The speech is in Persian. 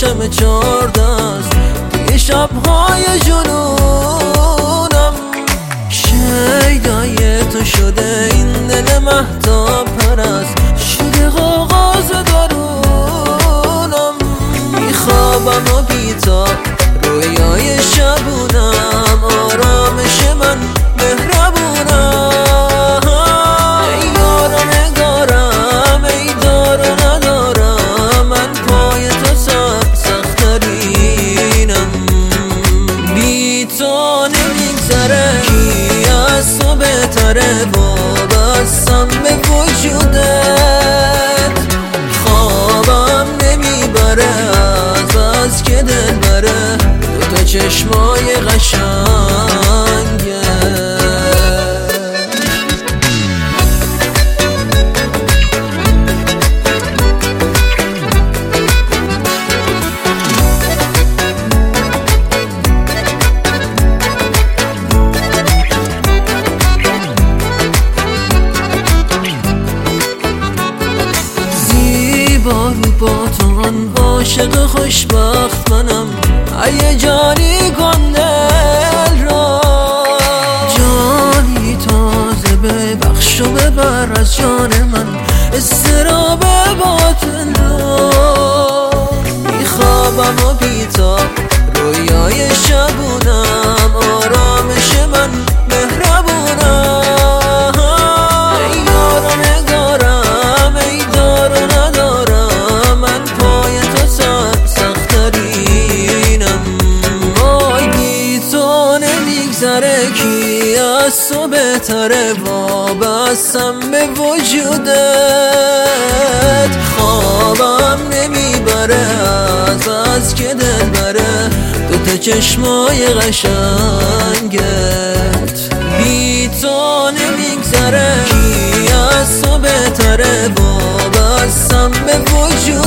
عاشق 4 دست توی شب‌های جنونم. شیدای تو شده این دل مهتاب پرست، شده آغاز درونم. میخوابم و بیتاب رویای شبونم، آرامش من مهربونم. ای یار و نگارم، ای دار و ندارم، من پای تو سخت‌ترینم. بی تو نمیگذره، کی از تو بهتره، وابستم به وجودت. خوابم نمیبره از که دل بره، دوتا چشمای قشنگه. زیبا رو با تو عاشق خوشبخت منم، ای جانی کن دل را. جانی تازه ببخش و ببر از جان من اضطراب باطن را. میخوابم و بیتاب رویای شبونم، آرامش من مهربونم. ای یار و نگارم، ای دار و ندارم، من پای تو سخت‌ترینم. وای بی تو نمیگذره، کی از تو بهتره، وابستم به وجودت. خوابم نمیبره از که دل بره، دوتا چشمای قشنگت. بی تو نمیگذره، کی از تو بهتره، وابستم به وجودت.